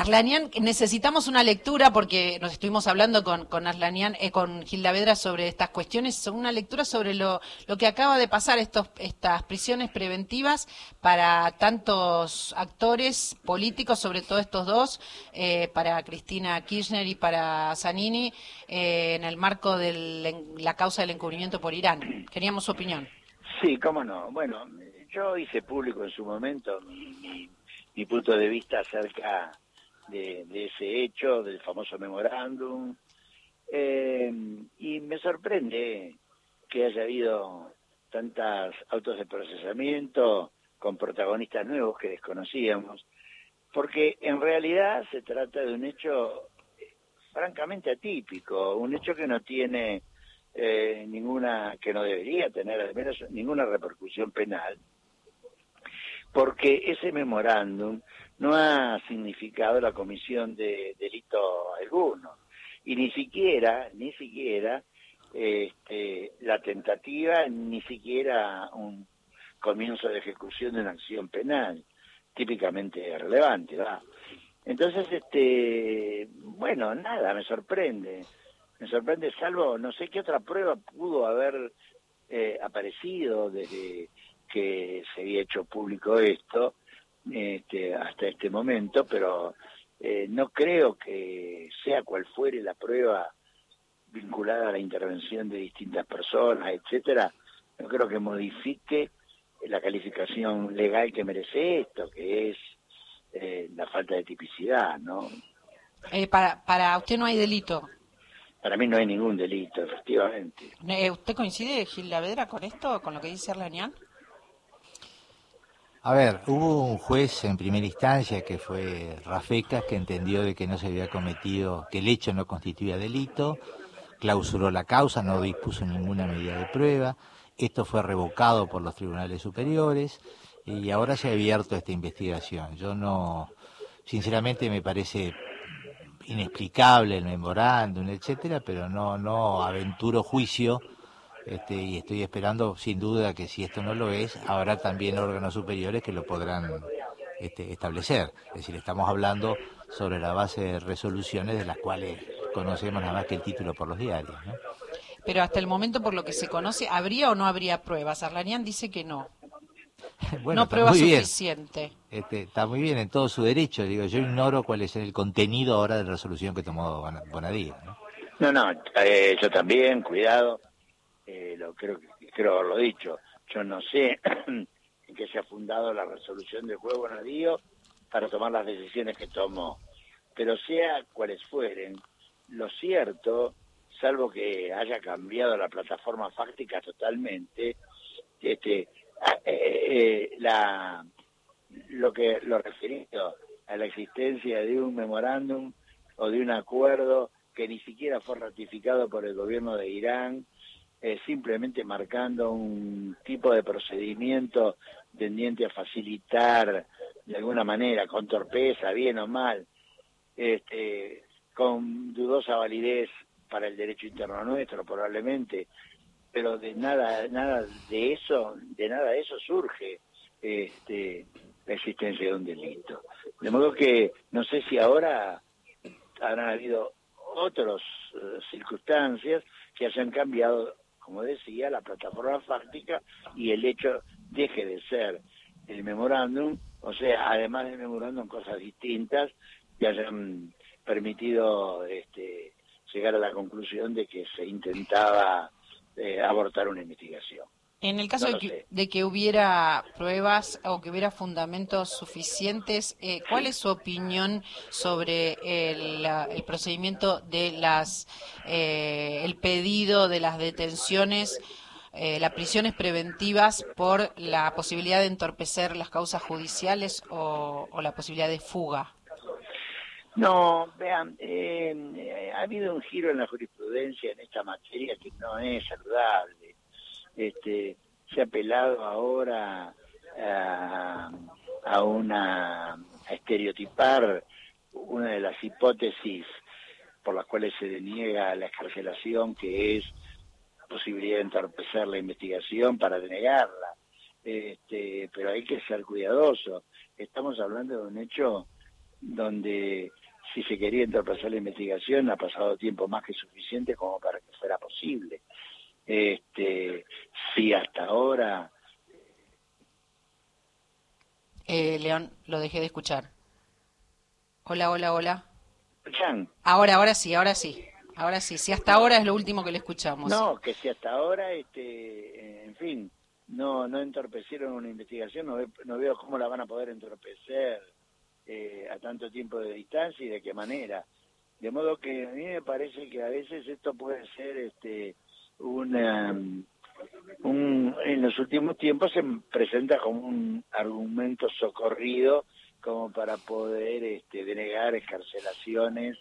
Arlanian, necesitamos una lectura porque nos estuvimos hablando con Arlanian, con Gilda Vedra sobre estas cuestiones, una lectura sobre lo que acaba de pasar, estas prisiones preventivas para tantos actores políticos, sobre todo estos dos, para Cristina Kirchner y para Zanini, en el marco de la causa del encubrimiento por Irán. Queríamos su opinión. Sí, cómo no. Bueno, yo hice público en su momento mi punto de vista acerca de ese hecho, del famoso memorándum, y me sorprende que haya habido tantas autos de procesamiento con protagonistas nuevos que desconocíamos, porque en realidad se trata de un hecho francamente atípico, un hecho que no tiene que no debería tener al menos ninguna repercusión penal, porque ese memorándum no ha significado la comisión de delito alguno, y ni siquiera la tentativa, ni siquiera un comienzo de ejecución de una acción penal típicamente relevante, ¿verdad? Entonces, bueno, nada, me sorprende, salvo no sé qué otra prueba pudo haber aparecido desde que se había hecho público esto hasta este momento, pero no creo que sea cual fuere la prueba vinculada a la intervención de distintas personas, etcétera, no creo que modifique la calificación legal que merece esto, que es la falta de tipicidad, ¿no? Para usted no hay delito. Para mí no hay ningún delito, efectivamente. ¿Usted coincide, Gilda Vedra, con esto, con lo que dice Arlanian? A ver, hubo un juez en primera instancia que fue Rafecas, que entendió de que no se había cometido, que el hecho no constituía delito, clausuró la causa, no dispuso ninguna medida de prueba. Esto fue revocado por los tribunales superiores y ahora se ha abierto esta investigación. Yo no, sinceramente me parece inexplicable el memorándum, etcétera, pero no aventuro juicio. Y estoy esperando sin duda que si esto no lo es, habrá también órganos superiores que lo podrán establecer. Es decir, estamos hablando sobre la base de resoluciones de las cuales conocemos nada más que el título por los diarios, ¿no? Pero hasta el momento, por lo que se conoce, ¿habría o no habría pruebas? Arlanian dice que no. Bueno, No prueba suficiente. Está muy bien en todo su derecho. Digo, yo ignoro cuál es el contenido ahora de la resolución que tomó Bonadío, ¿no? No, yo también, cuidado. Creo haberlo dicho. Yo no sé en qué se ha fundado la resolución del juez Bonadío para tomar las decisiones que tomó, pero sea cuales fueren, lo cierto, salvo que haya cambiado la plataforma fáctica totalmente, lo referido a la existencia de un memorándum o de un acuerdo que ni siquiera fue ratificado por el gobierno de Irán, simplemente marcando un tipo de procedimiento tendiente a facilitar de alguna manera, con torpeza, bien o mal, con dudosa validez para el derecho interno nuestro probablemente, pero de nada de eso surge la existencia de un delito. De modo que no sé si ahora habrán habido otras circunstancias que hayan cambiado, como decía, la plataforma fáctica y el hecho deje de ser el memorándum, o sea, además del memorándum, cosas distintas que hayan permitido llegar a la conclusión de que se intentaba abortar una investigación. En el caso de que hubiera pruebas o que hubiera fundamentos suficientes, ¿cuál es su opinión sobre el procedimiento de el pedido de las detenciones, las prisiones preventivas por la posibilidad de entorpecer las causas judiciales o la posibilidad de fuga? No, vean, ha habido un giro en la jurisprudencia en esta materia que no es saludable. Se ha apelado ahora a estereotipar una de las hipótesis por las cuales se deniega la excarcelación, que es posibilidad de entorpecer la investigación para denegarla. Pero hay que ser cuidadoso. Estamos hablando de un hecho donde si se quería entorpecer la investigación ha pasado tiempo más que suficiente como para que fuera posible. Si hasta ahora... León, lo dejé de escuchar. Hola, hola, hola. ¿Escuchan? Ahora sí. Si hasta ahora es lo último que le escuchamos. No, que si hasta ahora, en fin, no entorpecieron una investigación, no veo cómo la van a poder entorpecer a tanto tiempo de distancia y de qué manera. De modo que a mí me parece que a veces esto puede ser en los últimos tiempos se presenta como un argumento socorrido como para poder denegar excarcelaciones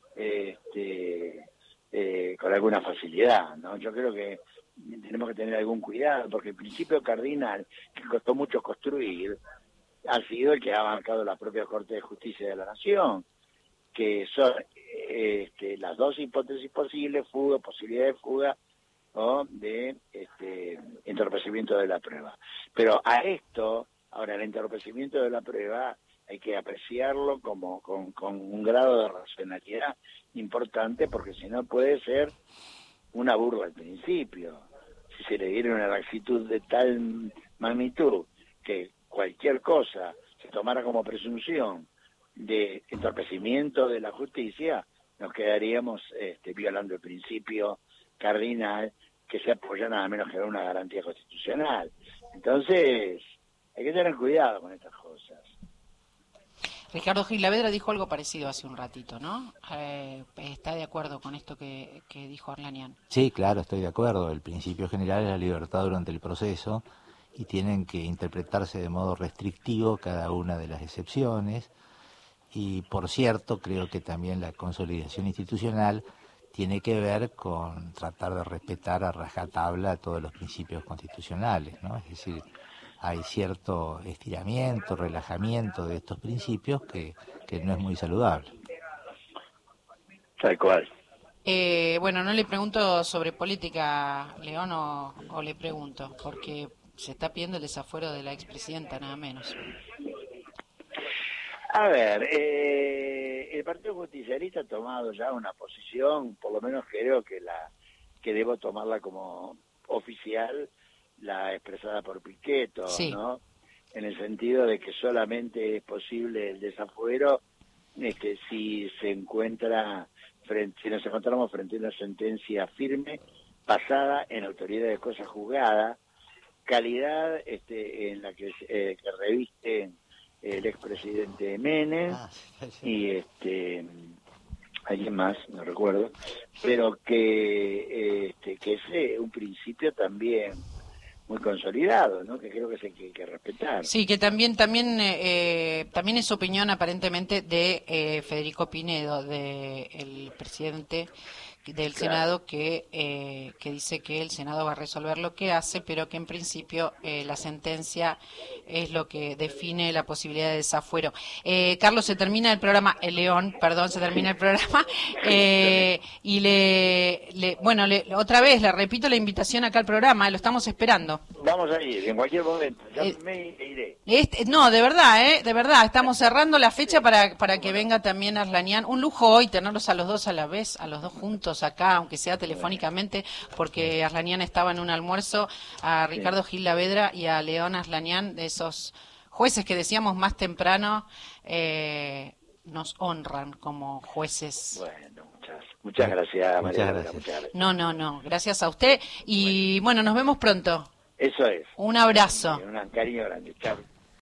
con alguna facilidad, ¿no? Yo creo que tenemos que tener algún cuidado, porque el principio cardinal, que costó mucho construir, ha sido el que ha marcado la propia Corte de Justicia de la Nación, que son las dos hipótesis posibles, posibilidad de fuga o de entorpecimiento de la prueba. Pero a esto, ahora el entorpecimiento de la prueba hay que apreciarlo con un grado de racionalidad importante, porque si no puede ser una burla al principio. Si se le diera una laxitud de tal magnitud que cualquier cosa se tomara como presunción de entorpecimiento de la justicia, nos quedaríamos violando el principio cardinal que se apoya nada menos que en una garantía constitucional. Entonces, hay que tener cuidado con estas cosas. Ricardo Gilavedra dijo algo parecido hace un ratito, ¿no? ¿Está de acuerdo con esto que dijo Arlanian? Sí, claro, estoy de acuerdo. El principio general es la libertad durante el proceso y tienen que interpretarse de modo restrictivo cada una de las excepciones. Y, por cierto, creo que también la consolidación institucional tiene que ver con tratar de respetar a rajatabla todos los principios constitucionales, ¿no? Es decir, hay cierto estiramiento, relajamiento de estos principios que no es muy saludable. Tal cual. Bueno, no le pregunto sobre política, León, o le pregunto, porque se está pidiendo el desafuero de la expresidenta, nada menos. A ver, el Partido Justicialista ha tomado ya una posición, por lo menos creo que debo tomarla como oficial, la expresada por Pichetto, sí, ¿no? En el sentido de que solamente es posible el desafuero si nos encontramos frente a una sentencia firme, basada en autoridad de cosa juzgada, calidad en la que reviste el expresidente Menem y alguien más, no recuerdo, pero que es un principio también muy consolidado, ¿no? Que creo que hay que respetar. Sí, que también es opinión aparentemente de Federico Pinedo, el presidente del Senado, que dice que el Senado va a resolver lo que hace, pero que en principio la sentencia es lo que define la posibilidad de desafuero. Carlos, se termina el programa, León, perdón, se termina el programa, y otra vez le repito la invitación acá al programa, lo estamos esperando. Vamos a ir, en cualquier momento, ya me iré. No, de verdad, estamos cerrando la fecha para que venga también Arlanian. Un lujo hoy tenerlos a los dos a la vez, a los dos juntos acá, aunque sea telefónicamente, porque Arlanian estaba en un almuerzo, a Ricardo Gilavedra y a León Arlanian, de esos jueces que decíamos más temprano, nos honran como jueces. Bueno, muchas gracias, María. Muchas gracias. Muchas gracias. No, gracias a usted y bueno, nos vemos pronto. Eso es. Un abrazo. Un cariño grande. Chao.